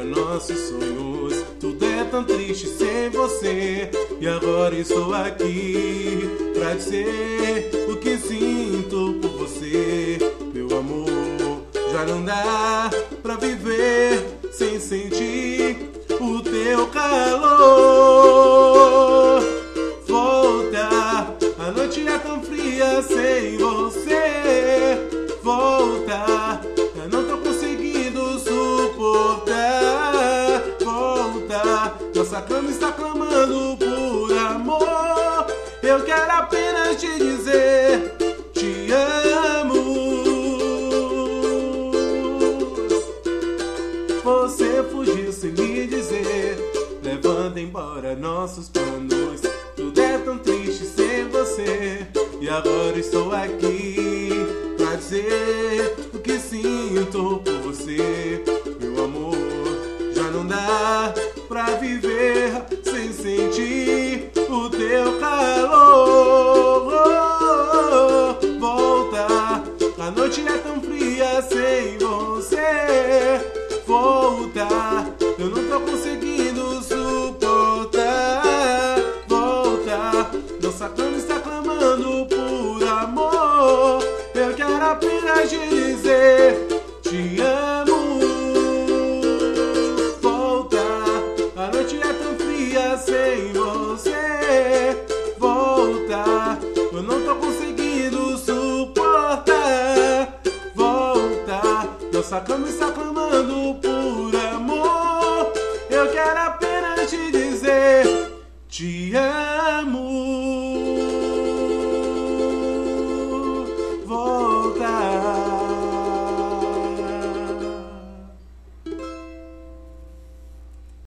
nossos sonhos. Tudo é tão triste sem você, e agora estou aqui pra dizer o que sinto por você. Meu amor, já não dá pra viver sem sentir o teu calor. Volta, a noite é tão fria sem você. Volta, eu não tô conseguindo suportar. Volta, nossa cama está clamando por amor. Eu quero apenas te dizer, te amo. Você fugiu sem me dizer, levando embora nossos planos. Tudo é tão triste sem você, e agora estou aqui pra dizer o que sinto por você. Meu amor, já não dá pra viver sem sentir o teu calor. Volta, a noite é tão fria sem você. Volta, eu não tô conseguindo suportar. Volta, nossa cama está clamando por amor. Eu quero apenas te dizer, te amo. Volta, a noite é tão fria sem você. Volta, eu não tô conseguindo suportar. Volta, nossa cama está clamando por amor. Eu quero apenas te dizer, te amo.